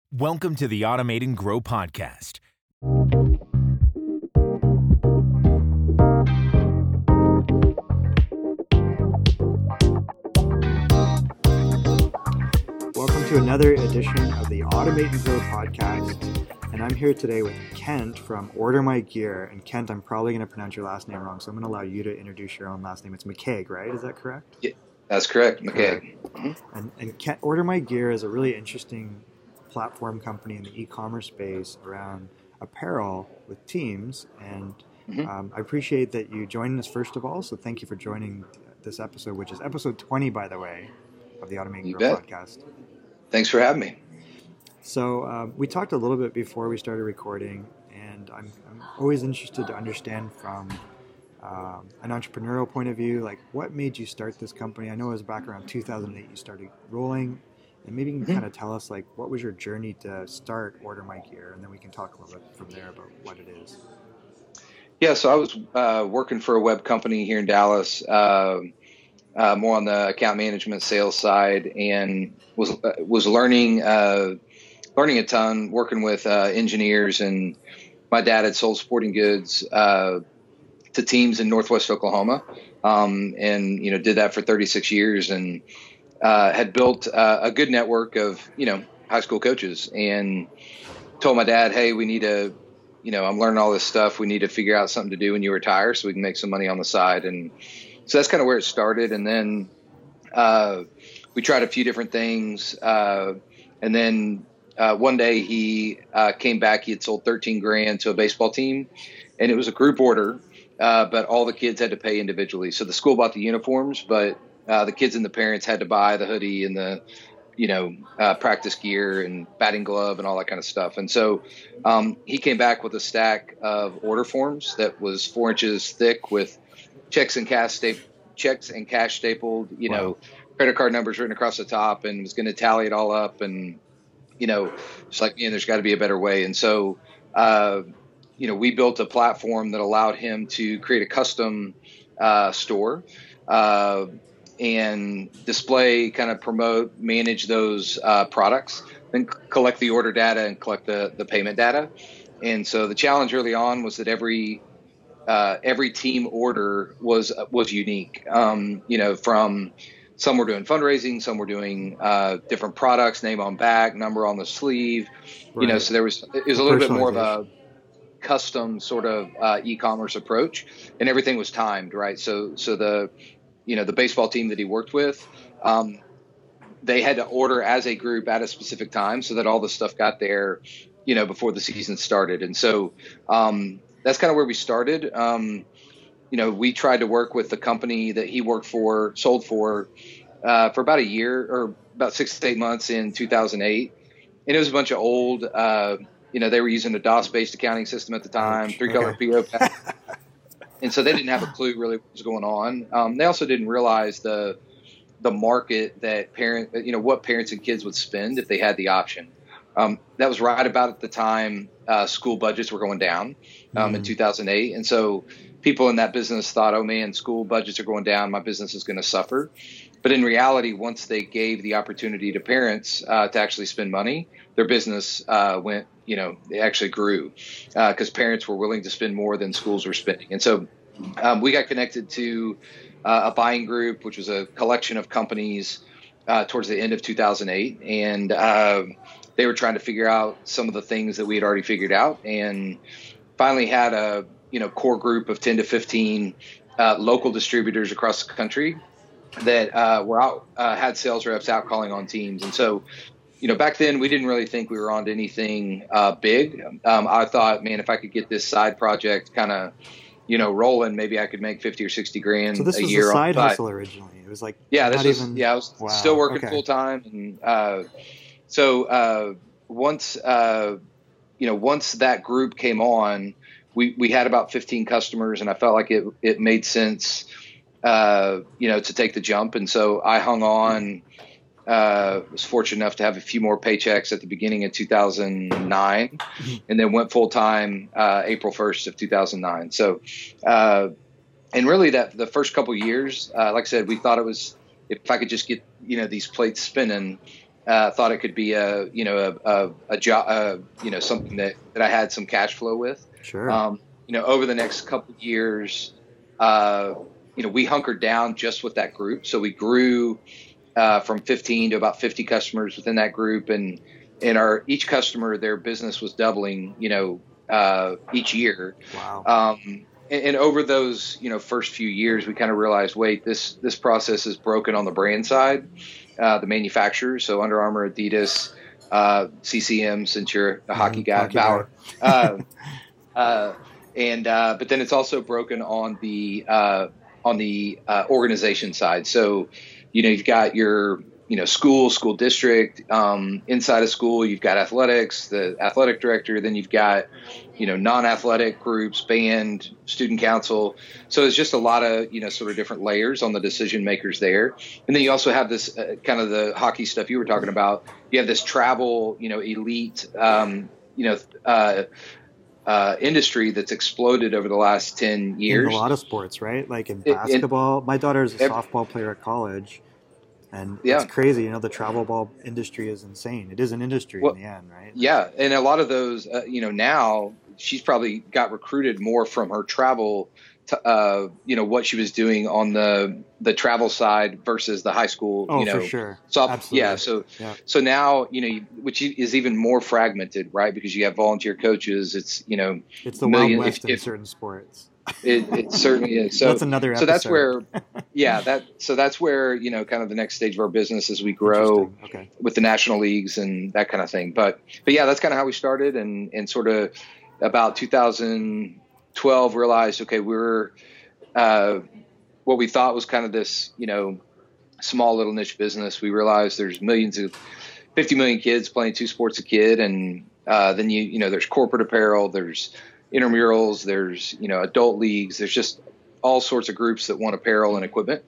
Welcome to the Automate and Grow podcast. Welcome to another edition of the Automate and Grow podcast. And I'm here today with Kent from Order My Gear. And Kent, I'm probably going to pronounce your last name wrong, so I'm going to allow you to introduce your own last name. It's McCaig, right? Is that correct? Yeah, that's correct, McCaig. Mm-hmm. And Kent, Order My Gear is a really interesting platform company in the e-commerce space around apparel with teams. And I appreciate that you joined us first of all. So thank you for joining this episode, which is episode 20, by the way, of the Automate and Grow podcast. Thanks for having me. So we talked a little bit before we started recording, and I'm always interested to understand from an entrepreneurial point of view, like what made you start this company? I know it was back around 2008 you started rolling, and maybe you can kind of tell us like what was your journey to start Order My Gear, and then we can talk a little bit from there about what it is. Yeah, so I was working for a web company here in Dallas, more on the account management sales side, and was learning a ton, working with engineers. And my dad had sold sporting goods to teams in Northwest Oklahoma, and did that for 36 years, and had built a good network of high school coaches. And told my dad, hey, we need to, I'm learning all this stuff. We need to figure out something to do when you retire so we can make some money on the side. And so that's kind of where it started. And then we tried a few different things. And then one day he came back. He had sold $13,000 to a baseball team, and it was a group order, but all the kids had to pay individually. So the school bought the uniforms, but the kids and the parents had to buy the hoodie and the practice gear and batting glove and all that kind of stuff. And so he came back with a stack of order forms that was 4 inches thick with checks and cash stapled, credit card numbers written across the top, and was going to tally it all up. And, it's like, there's got to be a better way. And so, we built a platform that allowed him to create a custom store and display, kind of promote, manage those products, then collect the order data and collect the payment data. And so the challenge early on was that every team order was unique. From some were doing fundraising, some were doing different products, name on back, number on the sleeve. Right. So it was a little bit more of a custom sort of e-commerce approach, and everything was timed, right? So the baseball team that he worked with, they had to order as a group at a specific time so that all the stuff got there, before the season started. And so that's kind of where we started. We tried to work with the company that he worked for, sold for about a year or about 6 to 8 months in 2008. And it was a bunch of old, they were using a DOS-based accounting system at the time, 3-color PO pad. And so they didn't have a clue really what was going on. They also didn't realize the market that what parents and kids would spend if they had the option. That was right about at the time school budgets were going down in 2008. And so people in that business thought, oh man, school budgets are going down, my business is going to suffer. But in reality, once they gave the opportunity to parents to actually spend money, their business went, they actually grew because parents were willing to spend more than schools were spending. And so we got connected to a buying group, which was a collection of companies towards the end of 2008. And they were trying to figure out some of the things that we had already figured out, and finally had a core group of 10 to 15 local distributors across the country that were out, had sales reps out calling on teams. And so, back then we didn't really think we were on to anything big. I thought, man, if I could get this side project kind of, rolling, maybe I could make 50 or 60 grand a year. So this was a side hustle originally. It was like, I was still working full time. And once that group came on, we had about 15 customers, and I felt like it made sense, to take the jump. And so I hung on, was fortunate enough to have a few more paychecks at the beginning of 2009, and then went full time April 1st of 2009. So, and really the first couple of years, like I said, we thought it was, if I could just get, these plates spinning, thought it could be a job, something that I had some cash flow with. Sure. Over the next couple of years, we hunkered down just with that group. So we grew from 15 to about 50 customers within that group, and each customer, their business was doubling, each year. Wow. And over those, first few years, we kind of realized, wait, this process is broken on the brand side, the manufacturers. So Under Armour, Adidas, CCM, since you're a hockey guy, Bauer. But then it's also broken on the organization side. So, you've got your, school district, inside of school, you've got athletics, the athletic director, then you've got, non-athletic groups, band, student council. So it's just a lot of, sort of different layers on the decision makers there. And then you also have this kind of the hockey stuff you were talking about. You have this travel, elite, industry that's exploded over the last 10 years. In a lot of sports, right? Like in basketball, my daughter's a softball player at college. And it's crazy, the travel ball industry is insane. It is an industry in the end, right? Yeah, and a lot of those, now she's probably got recruited more from her travel, what she was doing on the travel side versus the high school. Oh, for sure. Absolutely. So now, which is even more fragmented, right? Because you have volunteer coaches. It's it's the Wild West in certain sports. It certainly is. So that's another episode. So that's where, that's where, kind of the next stage of our business as we grow with the national leagues and that kind of thing. But yeah, that's kind of how we started, and sort of about 2012 realized, okay, we're, what we thought was kind of this, small little niche business. We realized there's 50 million kids playing 2 sports a kid. And, then there's corporate apparel, there's intramurals, there's, adult leagues, there's just all sorts of groups that want apparel and equipment.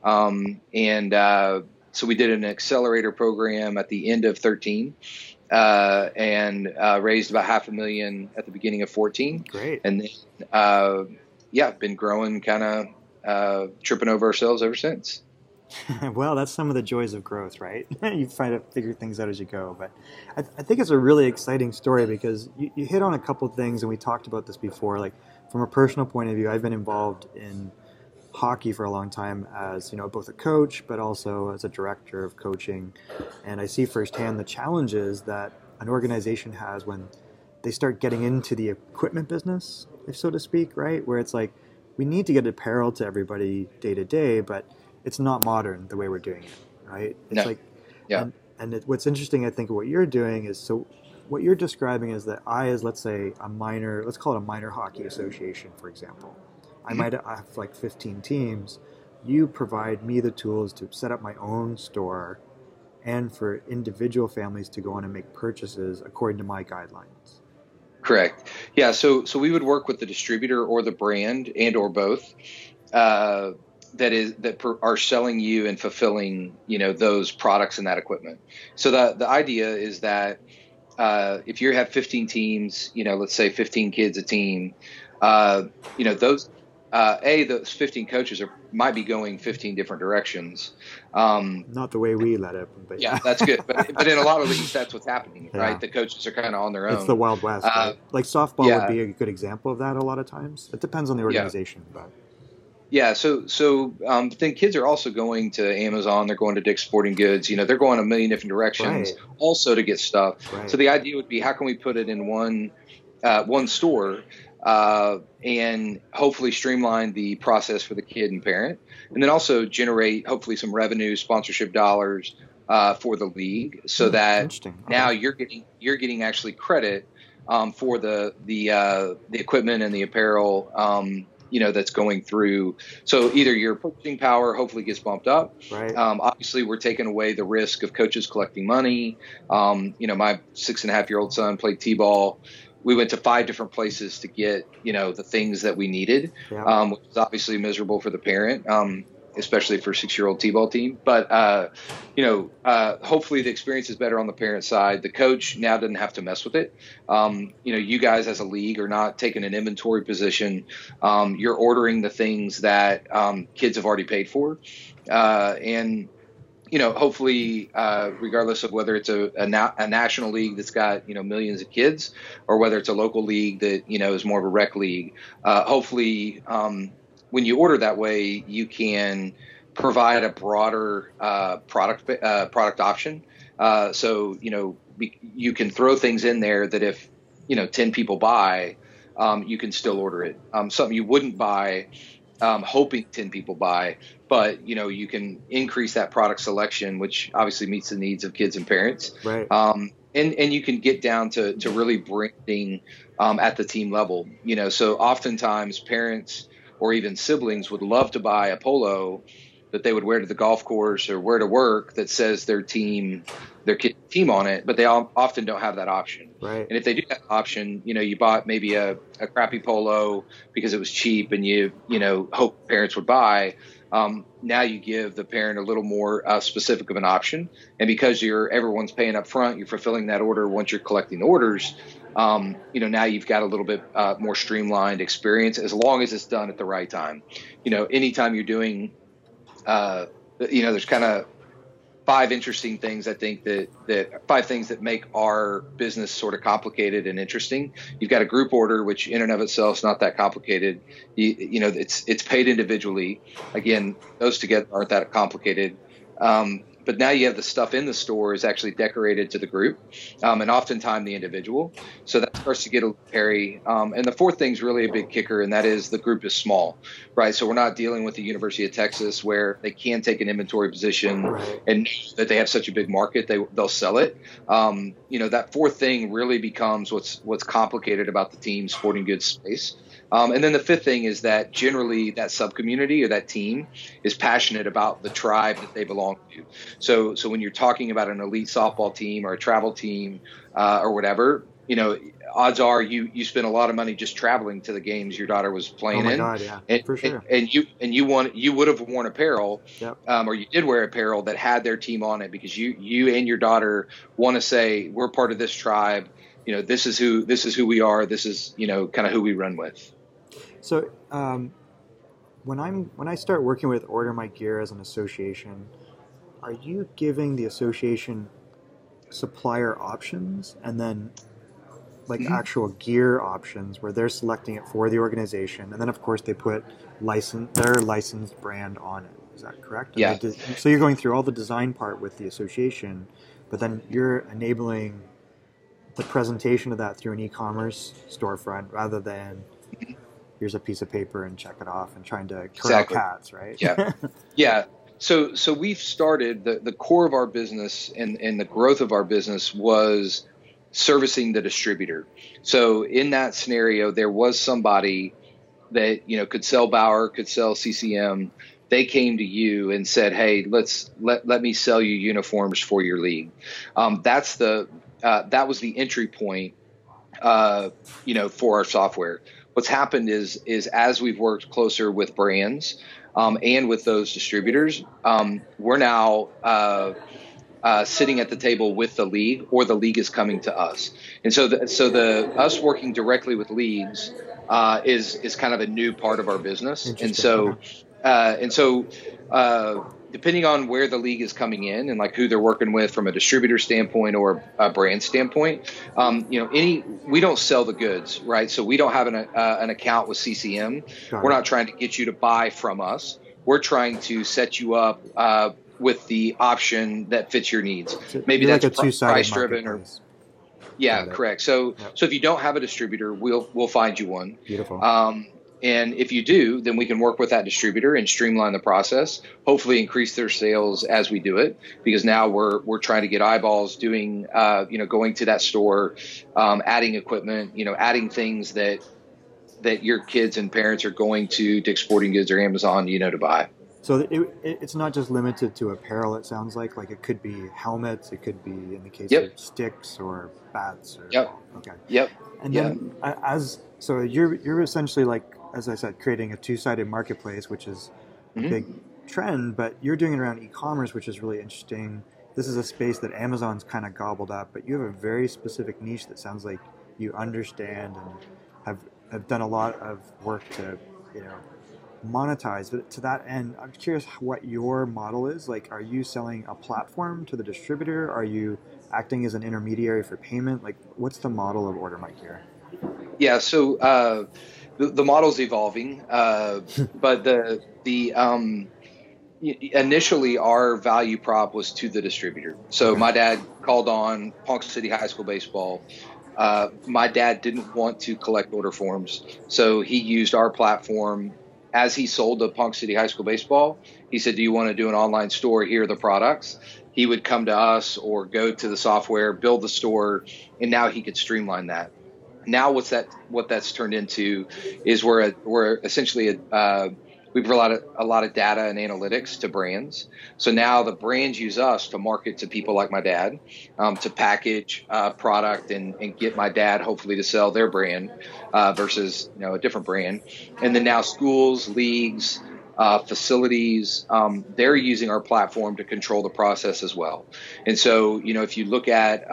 So we did an accelerator program at the end of 13, and raised about $500,000 at the beginning of 14. Great. And then, been growing, kind of tripping over ourselves ever since. Well, that's some of the joys of growth, right? You try to figure things out as you go. But I think it's a really exciting story because you hit on a couple of things, and we talked about this before. Like, from a personal point of view, I've been involved in hockey for a long time as, both a coach, but also as a director of coaching. And I see firsthand the challenges that an organization has when they start getting into the equipment business, if so to speak, right? Where it's like, we need to get apparel to everybody day to day, but it's not modern the way we're doing it, right? It's what's interesting, I think, of what you're doing is, so what you're describing is that let's say let's call it a minor hockey association, for example. I might have like 15 teams. You provide me the tools to set up my own store and for individual families to go on and make purchases according to my guidelines. Correct. Yeah. So we would work with the distributor or the brand and or both, that are selling you and fulfilling, those products and that equipment. So the idea is that if you have 15 teams, let's say 15 kids a team, those those 15 coaches might be going 15 different directions. Not the way we let it, but yeah, that's good. But in a lot of leagues, that's what's happening, right? The coaches are kind of on their own. It's the Wild West. Right? Like softball would be a good example of that a lot of times. It depends on the organization, but. Yeah, so then kids are also going to Amazon. They're going to Dick's Sporting Goods. They're going a million different directions also to get stuff. Right. So the idea would be, how can we put it in one store and hopefully streamline the process for the kid and parent, and then also generate hopefully some revenue, sponsorship dollars for the league, so that now you're getting actually credit for the equipment and the apparel. That's going through. So either your purchasing power hopefully gets bumped up. Right. Obviously, we're taking away the risk of coaches collecting money. My 6.5-year-old son played t-ball. We went to 5 different places to get, the things that we needed, which is obviously miserable for the parent, especially for a 6-year-old t-ball team. But, hopefully the experience is better on the parent side. The coach now doesn't have to mess with it. You guys as a league are not taking an inventory position. You're ordering the things that kids have already paid for. And hopefully, regardless of whether it's a national league that's got, millions of kids, or whether it's a local league that, is more of a rec league, hopefully, when you order that way, you can provide a broader product option. So, you can throw things in there that if, 10 people buy, you can still order it. Something you wouldn't buy, hoping 10 people buy, but you can increase that product selection, which obviously meets the needs of kids and parents. Right. And you can get down to really branding at the team level. So oftentimes parents or even siblings would love to buy a polo that they would wear to the golf course or wear to work that says their kid team on it, but they often don't have that option. Right. And if they do have an option, you bought maybe a crappy polo because it was cheap and you hope parents would buy. Now you give the parent a little more specific of an option. And because everyone's paying up front, you're fulfilling that order once you're collecting orders. Now you've got a little bit more streamlined experience, as long as it's done at the right time. Anytime you're doing, there's kind of five interesting things, I think, that 5 things that make our business sort of complicated and interesting. You've got a group order, which in and of itself is not that complicated. It's paid individually. Again, those together aren't that complicated. But now you have the stuff in the store is actually decorated to the group, and oftentimes the individual. So that starts to get a little hairy. And the fourth thing is really a big kicker, and that is the group is small, right? So we're not dealing with the University of Texas where they can take an inventory position and know that they have such a big market, they'll sell it. That fourth thing really becomes what's complicated about the team sporting goods space. And then the fifth thing is that generally that sub-community or that team is passionate about the tribe that they belong to. So when you're talking about an elite softball team or a travel team or whatever, odds are you spend a lot of money just traveling to the games your daughter was playing in. God, yeah, for sure. And you would have worn apparel, yep. Or you did wear apparel that had their team on it because you and your daughter want to say we're part of this tribe. This is who we are. This is kind of who we run with. So when I start working with Order My Gear as an association, are you giving the association supplier options and then actual gear options where they're selecting it for the organization, and then of course they put their licensed brand on it? Is that correct? Yeah. So you're going through all the design part with the association, but then you're enabling the presentation of that through an e-commerce storefront rather than here's a piece of paper and check it off and trying to corral cats, right? Yeah. Yeah. So we've started the core of our business and the growth of our business was servicing the distributor. So in that scenario, there was somebody that, could sell Bauer, could sell CCM. They came to you and said, hey, let me sell you uniforms for your league. That was the entry point, for our software. What's happened is as we've worked closer with brands and with those distributors, we're now sitting at the table with the league, or the league is coming to us. And so us working directly with leagues is kind of a new part of our business. And so depending on where the league is coming in and who they're working with from a distributor standpoint or a brand standpoint, we don't sell the goods, right? So we don't have an account with CCM. We're not trying to get you to buy from us. We're trying to set you up with the option that fits your needs. So maybe that's price driven or correct. So if you don't have a distributor, we'll find you one. Beautiful. And if you do, then we can work with that distributor and streamline the process, hopefully increase their sales as we do it, because now we're trying to get eyeballs doing, going to that store, adding equipment, adding things that your kids and parents are going to Dick's Sporting Goods or Amazon, to buy. So it's not just limited to apparel, it sounds like it could be helmets, it could be, in the case of sticks or bats. Yep. Okay. Yep. And then so you're essentially, as I said, creating a two-sided marketplace, which is a big trend, but you're doing it around e-commerce, which is really interesting. This is a space that Amazon's kind of gobbled up, but you have a very specific niche that sounds like you understand and have done a lot of work to, monetize. But to that end, I'm curious what your model is. Like, are you selling a platform to the distributor? Are you acting as an intermediary for payment? Like, what's the model of OrderMike here? Yeah, so the model's evolving, but initially our value prop was to the distributor. So my dad called on Ponca City High School baseball. My dad didn't want to collect order forms, so he used our platform. As he sold to Ponca City High School baseball, he said, "Do you want to do an online store? Here are the products." He would come to us or go to the software, build the store, and now he could streamline that. Now what that's turned into is we're essentially we provide a lot of data and analytics to brands. So now the brands use us to market to people like my dad, to package product and get my dad hopefully to sell their brand versus a different brand. And then now schools, leagues, facilities, they're using our platform to control the process as well. And so if you look at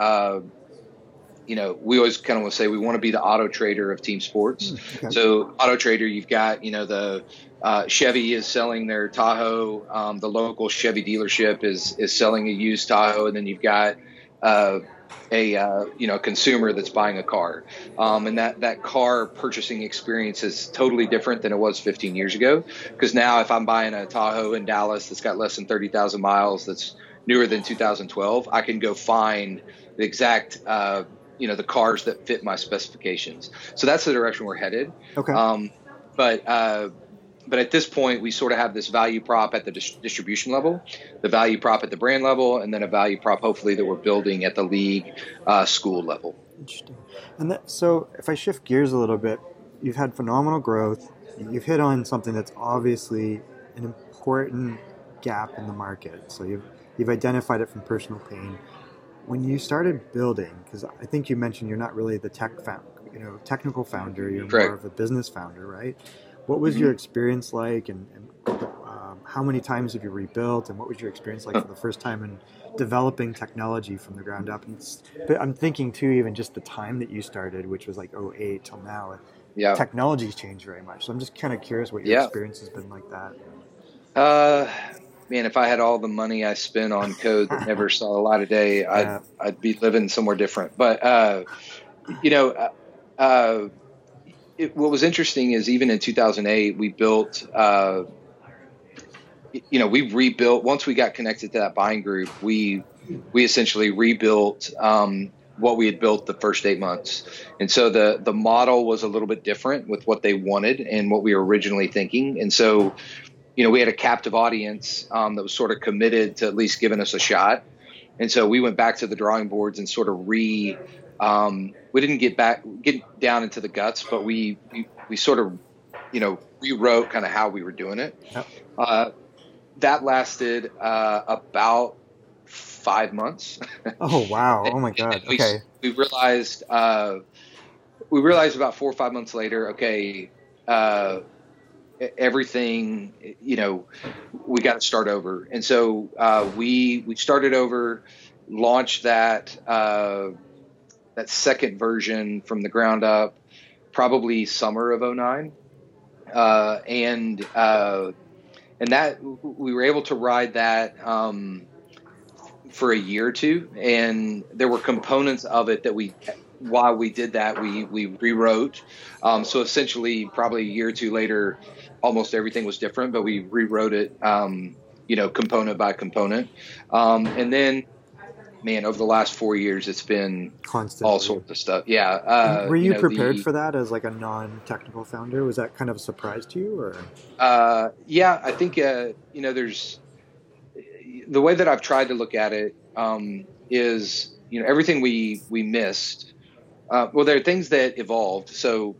we always kind of want to say we want to be the Auto Trader of team sports. Okay. So Auto Trader, you've got, the Chevy is selling their Tahoe. The local Chevy dealership is selling a used Tahoe. And then you've got a consumer that's buying a car. And that car purchasing experience is totally different than it was 15 years ago. Because now if I'm buying a Tahoe in Dallas that's got less than 30,000 miles, that's newer than 2012, I can go find the exact the cars that fit my specifications. So that's the direction we're headed. Okay. But at this point, we sort of have this value prop at the distribution level, the value prop at the brand level, and then a value prop, hopefully, that we're building at the league school level. Interesting. And so if I shift gears a little bit, you've had phenomenal growth. You've hit on something that's obviously an important gap in the market. So you've identified it from personal pain. When you started building, because I think you mentioned you're not really the technical founder, you're Correct. More of a business founder, right? What was your experience like, and how many times have you rebuilt, and what was your experience like for the first time in developing technology from the ground up? But I'm thinking too, even just the time that you started, which was like 2008 till now, technology's changed very much. So I'm just kind of curious what your experience has been like that. Man, if I had all the money I spent on code that never saw the light of day, I'd be living somewhere different. But what was interesting is even in 2008, we built. We rebuilt once we got connected to that buying group. We essentially rebuilt what we had built the first 8 months, and so the model was a little bit different with what they wanted and what we were originally thinking, and so. We had a captive audience that was sort of committed to at least giving us a shot. And so we went back to the drawing boards and sort of we didn't get down into the guts, but we sort of, rewrote kind of how we were doing it. Yep. That lasted about 5 months. Oh, wow. Oh my God. Okay. We realized about 4 or 5 months later, okay, everything, we got to start over. And so we started over, launched that second version from the ground up, probably summer of 2009. And that we were able to ride that for a year or two. And there were components of it that while we did that, we rewrote. So essentially, probably a year or two later, almost everything was different, but we rewrote it, component by component. And then, man, over the last 4 years, it's been constantly all sorts of stuff. Yeah. Were you prepared for that as like a non-technical founder? Was that kind of a surprise to you, or? Yeah, I think, there's the way that I've tried to look at it is, everything we missed. Well, there are things that evolved. So,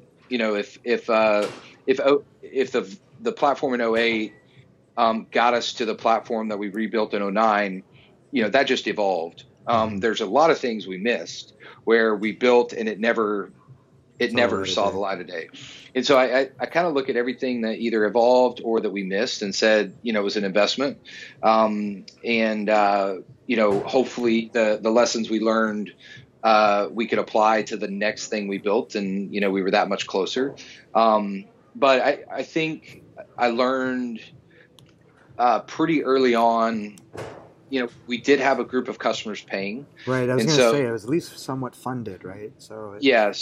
if the platform in 2008 got us to the platform that we rebuilt in 2009, that just evolved. There's a lot of things we missed where we built and it never saw the light of day. And so I kind of look at everything that either evolved or that we missed and said, it was an investment. Hopefully the lessons we learned we could apply to the next thing we built, and we were that much closer. But I think I learned pretty early on, we did have a group of customers paying. Right. I was going to say it was at least somewhat funded, right? So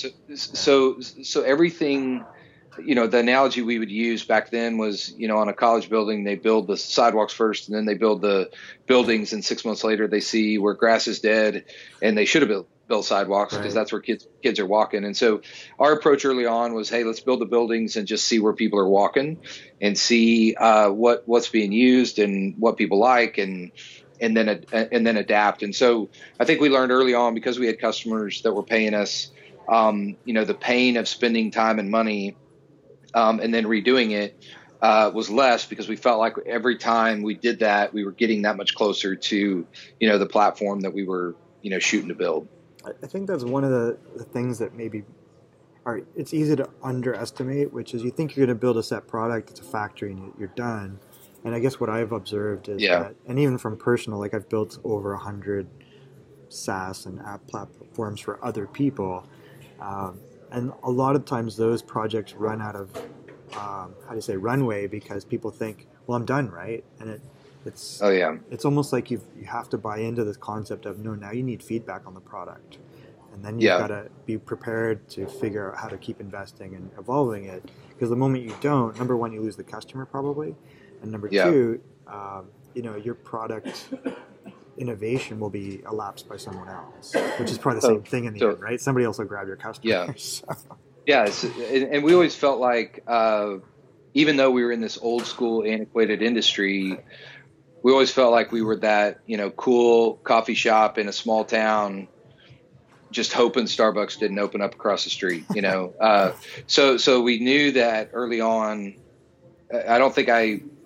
So everything, the analogy we would use back then was, on a college building, they build the sidewalks first and then they build the buildings. And 6 months later, they see where grass is dead and they should have built sidewalks because that's where kids are walking. And so our approach early on was, hey, let's build the buildings and just see where people are walking and see what's being used and what people like and then adapt. And so I think we learned early on, because we had customers that were paying us, the pain of spending time and money and then redoing it was less, because we felt like every time we did that, we were getting that much closer to, the platform that we were, shooting to build. I think that's one of the things that maybe it's easy to underestimate, which is you think you're going to build a set product, it's a factory, and you're done. And I guess what I've observed is that, and even from personal, like I've built over 100 SaaS and app platforms for other people. And a lot of times those projects run out of, runway, because people think, well, I'm done, right? And it's almost like you have to buy into this concept of, no, now you need feedback on the product. And then you've got to be prepared to figure out how to keep investing and evolving it. Because the moment you don't, number one, you lose the customer probably. And number two, your product innovation will be elapsed by someone else, which is probably the same thing in the end, right? Somebody else will grab your customers. And we always felt like, even though we were in this old school, antiquated industry, we always felt like we were that, cool coffee shop in a small town, just hoping Starbucks didn't open up across the street, So we knew that early on. I don't think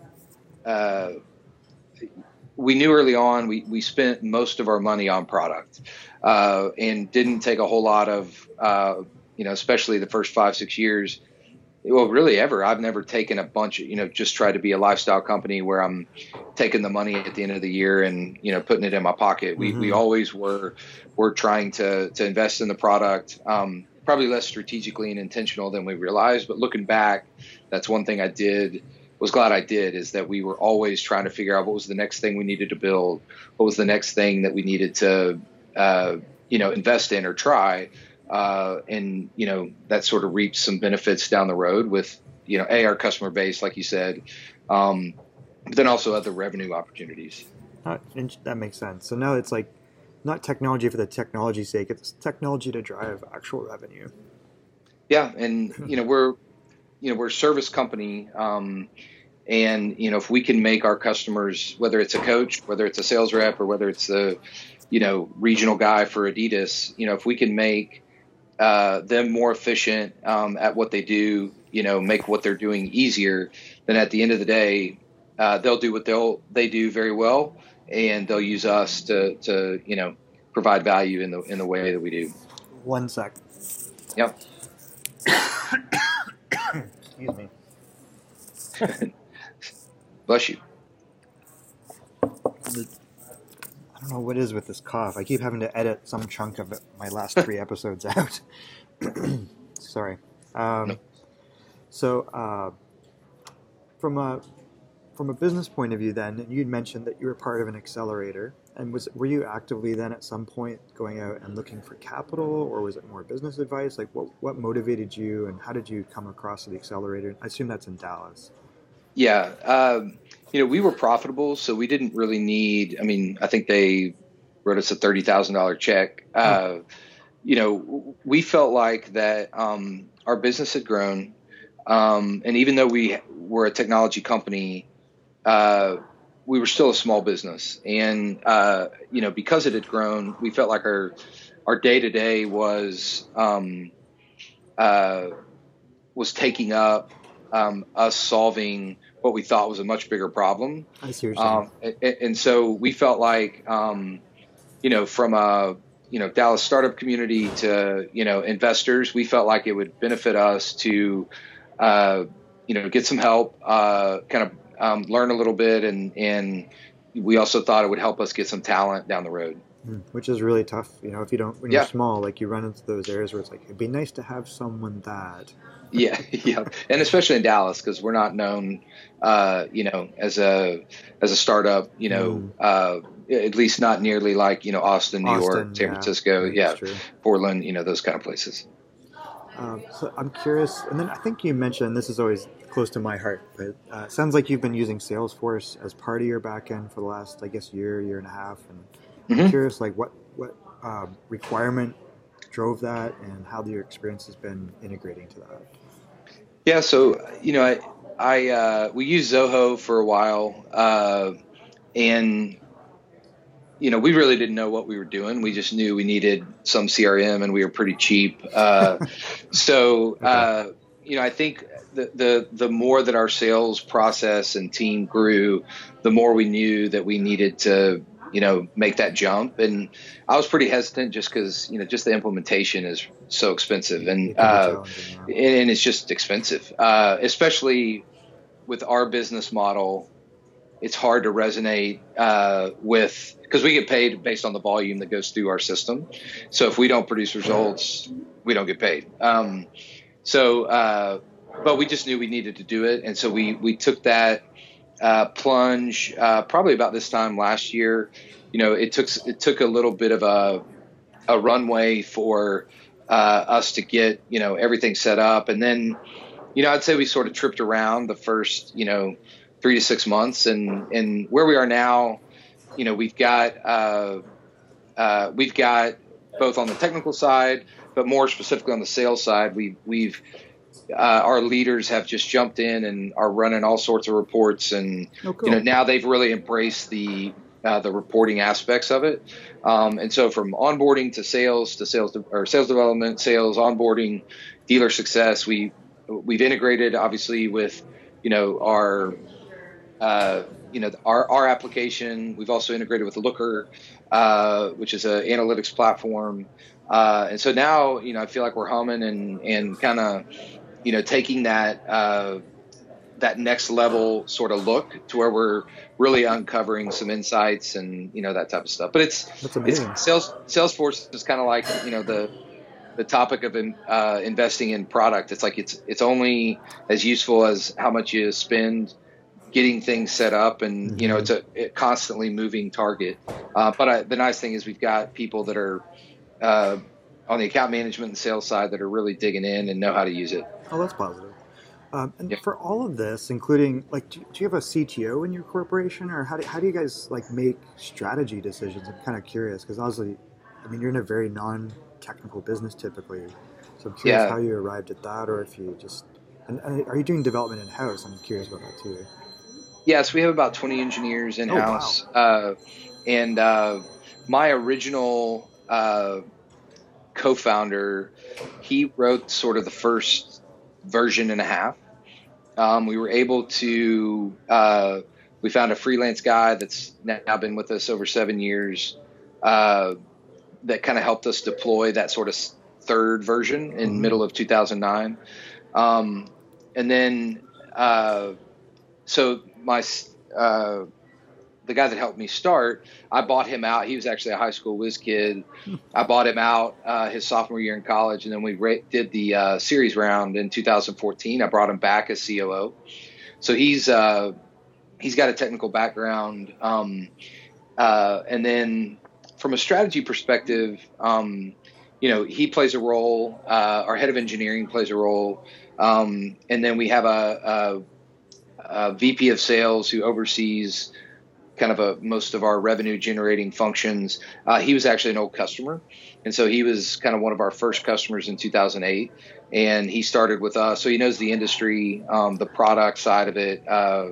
we knew early on we spent most of our money on product and didn't take a whole lot of, especially the first 5-6 years. Well, really ever. I've never taken a bunch of, just tried to be a lifestyle company where I'm taking the money at the end of the year and, putting it in my pocket. We always were trying to invest in the product, probably less strategically and intentional than we realized. But looking back, that's one thing was glad I did, is that we were always trying to figure out what was the next thing we needed to build, what was the next thing that we needed to, invest in or try. And that sort of reaped some benefits down the road with, our customer base, like you said, but then also other revenue opportunities. That makes sense. So now it's like not technology for the technology's sake, it's technology to drive actual revenue. Yeah. And, we're a service company. And, if we can make our customers, whether it's a coach, whether it's a sales rep, or whether it's the, regional guy for Adidas, if we can make them more efficient at what they do, make what they're doing easier, then at the end of the day, they'll do what they do very well, and they'll use us to provide value in the way that we do. 1 sec. Yep. Excuse me. Bless you. I don't know what is with this cough. I keep having to edit some chunk of my last 3 episodes out. Sorry. No. So, from a business point of view, then you'd mentioned that you were part of an accelerator, and were you actively then at some point going out and looking for capital, or was it more business advice? Like, what motivated you, and how did you come across the accelerator? I assume that's in Dallas. Yeah. We were profitable, so we didn't really need, I think they wrote us a $30,000 check. We felt like that our business had grown. And even though we were a technology company, we were still a small business. And, because it had grown, we felt like our day-to-day was taking up us solving what we thought was a much bigger problem. I see what you're saying. And so we felt like, from a, Dallas startup community to, investors, we felt like it would benefit us to, get some help, learn a little bit. And we also thought it would help us get some talent down the road. Which is really tough, if you don't, when you're small, like you run into those areas where it's like, it'd be nice to have someone that. Yeah. And especially in Dallas, because we're not known, as a startup, at least not nearly like, Austin, New York, San Francisco, Portland, those kind of places. So I'm curious, and then I think you mentioned, this is always close to my heart, but it sounds like you've been using Salesforce as part of your backend for the last, I guess, year and a half, and I'm curious, like what requirement drove that, and how your experience has been integrating to that. Yeah, so we used Zoho for a while, and we really didn't know what we were doing. We just knew we needed some CRM, and we were pretty cheap. I think the more that our sales process and team grew, the more we knew that we needed to make that jump. And I was pretty hesitant just because, just the implementation is so expensive, and it's just expensive, especially with our business model. It's hard to resonate with, because we get paid based on the volume that goes through our system. So if we don't produce results, we don't get paid. But we just knew we needed to do it. And so we took that plunge probably about this time last year. It took a little bit of a runway for us to get everything set up, and then I'd say we sort of tripped around the first 3 to 6 months, and where we are now, we've got both on the technical side, but more specifically on the sales side, we've our leaders have just jumped in and are running all sorts of reports, and now they've really embraced the reporting aspects of it. And so from onboarding to sales development, sales, onboarding, dealer success, we've integrated obviously with our application. We've also integrated with Looker, which is an analytics platform. And so now, I feel like we're humming and kind of, taking that next level sort of look to where we're really uncovering some insights and, that type of stuff. But that's amazing. Salesforce is kind of like, the topic of investing in product. It's like, it's only as useful as how much you spend getting things set up, and it's a constantly moving target. But the nice thing is we've got people that are on the account management and sales side that are really digging in and know how to use it. Oh, that's positive. And for all of this, including, like, do you have a CTO in your corporation, or how do you guys make strategy decisions? I'm kind of curious, because obviously, you're in a very non-technical business typically. So I'm curious how you arrived at that, or if you just, and are you doing development in-house? I'm curious about that too. Yes, we have about 20 engineers in-house. Oh, wow. And my original co-founder, he wrote sort of the first version and a half. We were able to, we found a freelance guy that's now been with us over 7 years, that kind of helped us deploy that sort of third version in middle of 2009. And then, so the guy that helped me start, I bought him out. He was actually a high school whiz kid. I bought him out his sophomore year in college, and then we did the series round in 2014. I brought him back as COO. So he's got a technical background, and then from a strategy perspective, he plays a role. Our head of engineering plays a role, and then we have a VP of sales who oversees kind of most of our revenue generating functions. He was actually an old customer. And so he was kind of one of our first customers in 2008, and he started with us. So he knows the industry, the product side of it,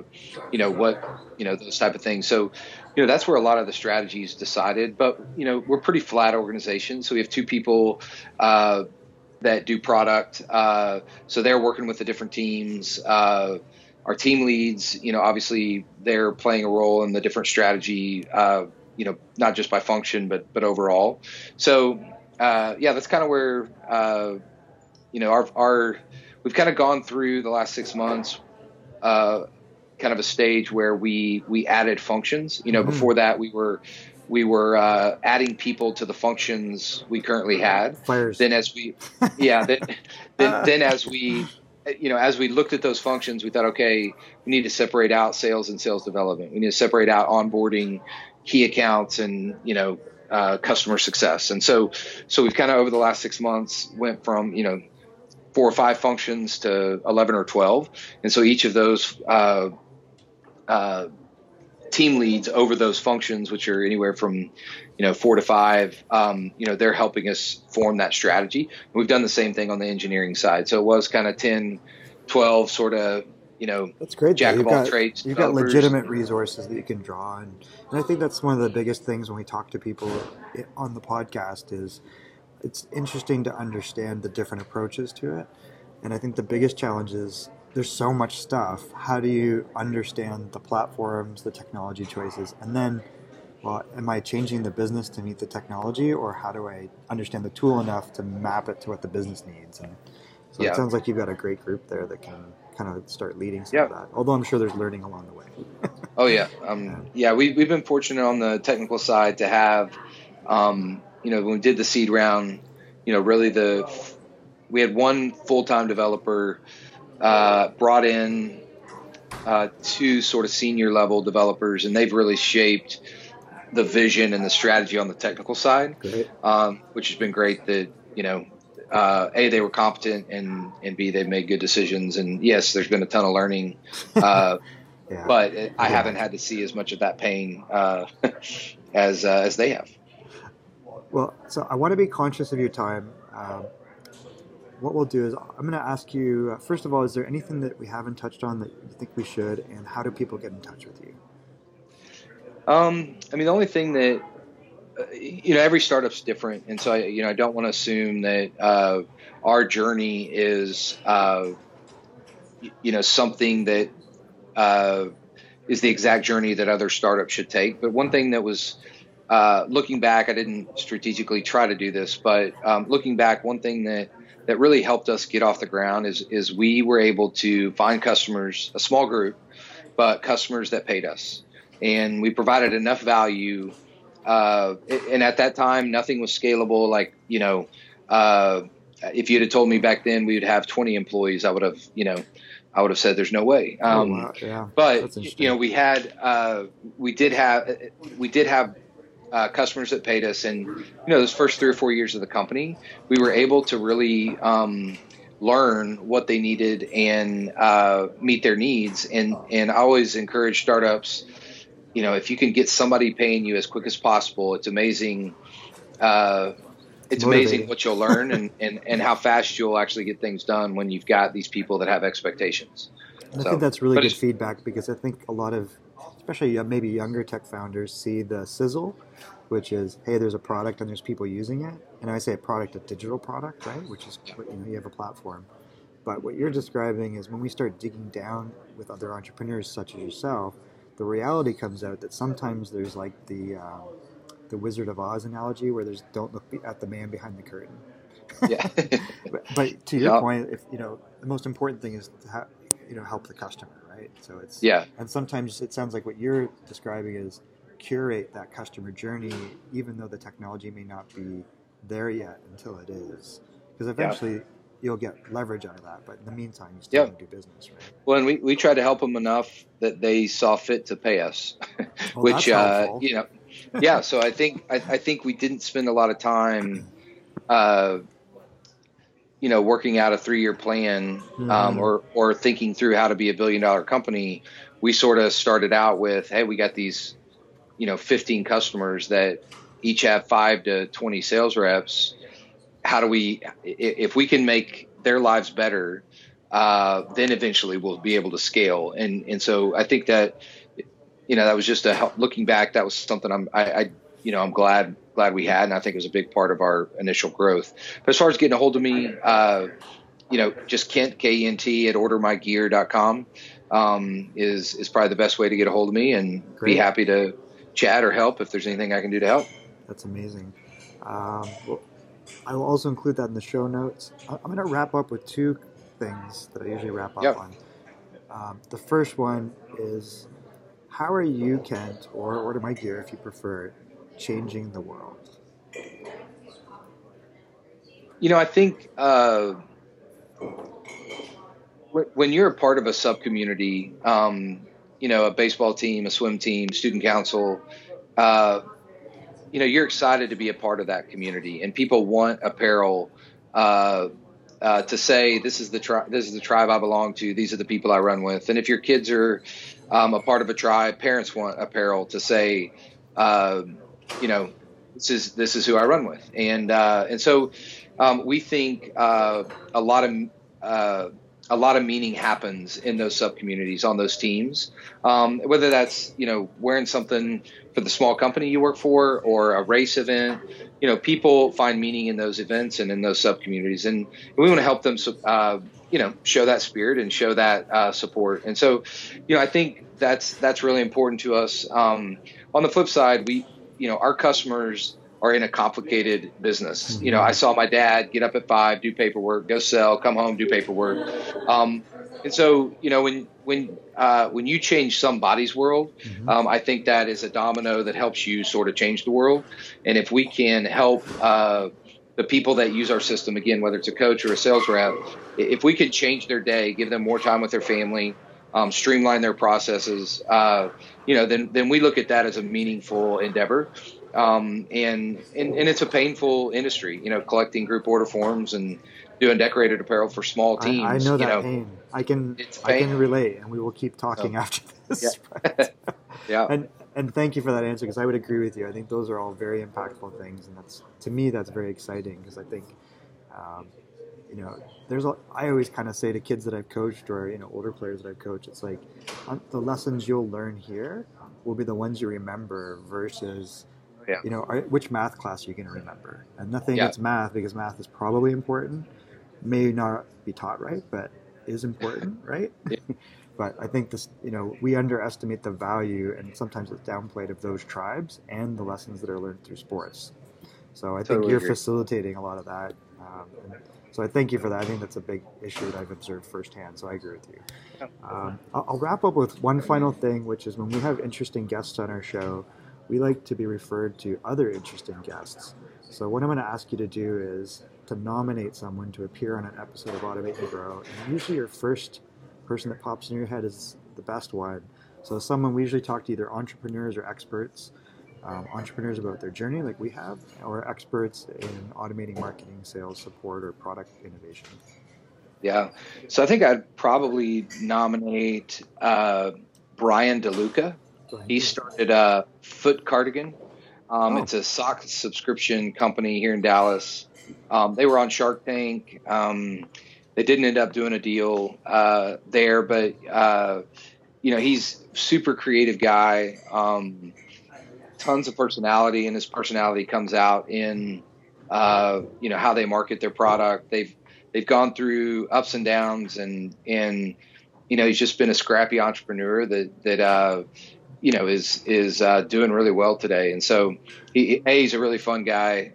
those type of things. So, that's where a lot of the strategies decided, but, we're a pretty flat organization. So we have two people, that do product. So they're working with the different teams. Our team leads, obviously they're playing a role in the different strategy, not just by function, but overall. So, that's kind of where, we've kind of gone through the last 6 months, kind of a stage where we added functions. Before that we we were adding people to the functions we currently had. Fires. Then as we, yeah, then as we, as we looked at those functions, we thought, okay, we need to separate out sales and sales development. We need to separate out onboarding, key accounts, and customer success. And so we've kind of over the last 6 months went from 4 or 5 functions to 11 or 12, and so each of those team leads over those functions, which are anywhere from 4 to 5, they're helping us form that strategy. And we've done the same thing on the engineering side. So it was kind of 10, 12 sort of that's great. Jack of all trades. You've got legitimate resources that you can draw on, and I think that's one of the biggest things when we talk to people on the podcast is it's interesting to understand the different approaches to it. And I think the biggest challenge is there's so much stuff. How do you understand the platforms, the technology choices, and then, well, am I changing the business to meet the technology, or how do I understand the tool enough to map it to what the business needs? And so It sounds like you've got a great group there that can kind of start leading some of that. Although I'm sure there's learning along the way. We've been fortunate on the technical side to have, when we did the seed round, really we had one full-time developer, brought in 2 sort of senior level developers, and they've really shaped the vision and the strategy on the technical side, which has been great that, A, they were competent, and B, they've made good decisions. And yes, there's been a ton of learning, but I haven't had to see as much of that pain as they have. Well, so I want to be conscious of your time. What we'll do is I'm going to ask you, first of all, is there anything that we haven't touched on that you think we should, and how do people get in touch with you? The only thing that, every startup's different. And so, I don't want to assume that our journey is, something that is the exact journey that other startups should take. But one thing that was, looking back, I didn't strategically try to do this, but looking back, one thing that really helped us get off the ground is we were able to find customers, a small group, but customers that paid us. And we provided enough value. And at that time, nothing was scalable. Like, if you'd have told me back then we would have 20 employees, I would have said there's no way. But, we did have customers that paid us, and those first 3 or 4 years of the company, we were able to really learn what they needed and meet their needs. And I always encourage startups, if you can get somebody paying you as quick as possible, it's amazing. It's amazing what you'll learn and how fast you'll actually get things done when you've got these people that have expectations. I think that's really good feedback, because I think a lot of, especially maybe younger tech founders, see the sizzle, which is, hey, there's a product and there's people using it. And I say a product, a digital product, right? Which is, you have a platform. But what you're describing is when we start digging down with other entrepreneurs such as yourself, the reality comes out that sometimes there's like the Wizard of Oz analogy, where there's don't look at the man behind the curtain. Yeah. but to your point, if the most important thing is to help the customer, right? So it's and sometimes it sounds like what you're describing is curate that customer journey, even though the technology may not be there yet until it is, because eventually you'll get leverage out of that. But in the meantime, you still do business, right? Well, and we tried to help them enough that they saw fit to pay us, well, which So I think we didn't spend a lot of time, working out a 3-year plan, or thinking through how to be $1 billion company. We sort of started out with, hey, we got these, 15 customers that each have 5 to 20 sales reps. How do we, if we can make their lives better, then eventually we'll be able to scale. And so I think that, that was just looking back, that was something I'm glad we had. And I think it was a big part of our initial growth. But as far as getting a hold of me, just Kent, Kent at ordermygear.com, is probably the best way to get a hold of me, and be happy to chat or help if there's anything I can do to help. That's amazing. I will also include that in the show notes. I'm going to wrap up with 2 things that I usually wrap up on. The first one is, how are you, Kent, or Order My Gear if you prefer, changing the world? I think when you're a part of a sub-community, a baseball team, a swim team, student council, you're excited to be a part of that community, and people want apparel to say, this is the tribe I belong to. These are the people I run with. And if your kids are a part of a tribe, parents want apparel to say, this is who I run with. And so we think a lot of meaning happens in those sub communities on those teams, whether that's wearing something for the small company you work for or a race event. People find meaning in those events and in those sub communities, and we want to help them show that spirit and show that support. And so I think that's really important to us. On the flip side, our customers are in a complicated business. Mm-hmm. I saw my dad get up at 5, do paperwork, go sell, come home, do paperwork. And so, when you change somebody's world, mm-hmm. I think that is a domino that helps you sort of change the world. And if we can help the people that use our system, again, whether it's a coach or a sales rep, if we could change their day, give them more time with their family, streamline their processes, then we look at that as a meaningful endeavor. And it's a painful industry, collecting group order forms and doing decorated apparel for small teams. I know that pain. I can relate, and we will keep talking after this. Yeah. Yeah. And thank you for that answer, because I would agree with you. I think those are all very impactful things, and that's very exciting, because I think, I always kind of say to kids that I've coached, or older players that I've coached, it's like the lessons you'll learn here will be the ones you remember versus. Yeah. Which math class are you going to remember? And nothing against math, because math is probably important. May not be taught right, but is important, right? Yeah. But I think this, we underestimate the value, and sometimes it's downplayed, of those tribes and the lessons that are learned through sports. So I think you're facilitating a lot of that. So I thank you for that. I think that's a big issue that I've observed firsthand. So I agree with you. I'll wrap up with one final thing, which is when we have interesting guests on our show, we like to be referred to other interesting guests. So what I'm going to ask you to do is to nominate someone to appear on an episode of Automate and Grow. And usually your first person that pops in your head is the best one. So we usually talk to either entrepreneurs or experts, entrepreneurs about their journey like we have, or experts in automating marketing, sales, support, or product innovation. Yeah. So I think I'd probably nominate Brian DeLuca. He started Foot Cardigan. It's a sock subscription company here in Dallas. They were on Shark Tank. They didn't end up doing a deal there, but he's super creative guy. Tons of personality, and his personality comes out in how they market their product. They've gone through ups and downs, and he's just been a scrappy entrepreneur that is doing really well today. And so he's a really fun guy,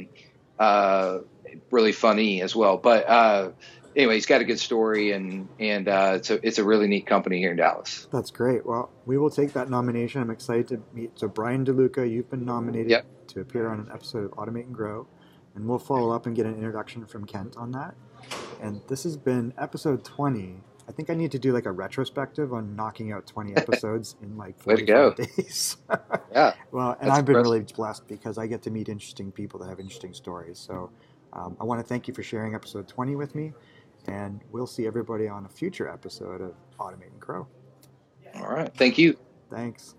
really funny as well. But anyway, he's got a good story, and it's a really neat company here in Dallas. That's great. Well, we will take that nomination. I'm excited to meet. So Brian DeLuca, you've been nominated to appear on an episode of Automate and Grow, and we'll follow up and get an introduction from Kent on that. And this has been episode 20. I think I need to do like a retrospective on knocking out 20 episodes in like 45 days. Yeah. Well, and I've been really blessed because I get to meet interesting people that have interesting stories. So I want to thank you for sharing episode 20 with me, and we'll see everybody on a future episode of Automate and Grow. All right. Thank you. Thanks.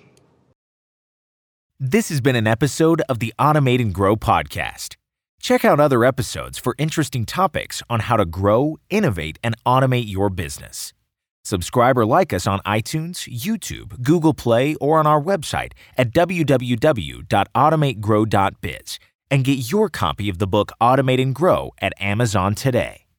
This has been an episode of the Automate and Grow podcast. Check out other episodes for interesting topics on how to grow, innovate, and automate your business. Subscribe or like us on iTunes, YouTube, Google Play, or on our website at www.automategrow.biz, and get your copy of the book Automate and Grow at Amazon today.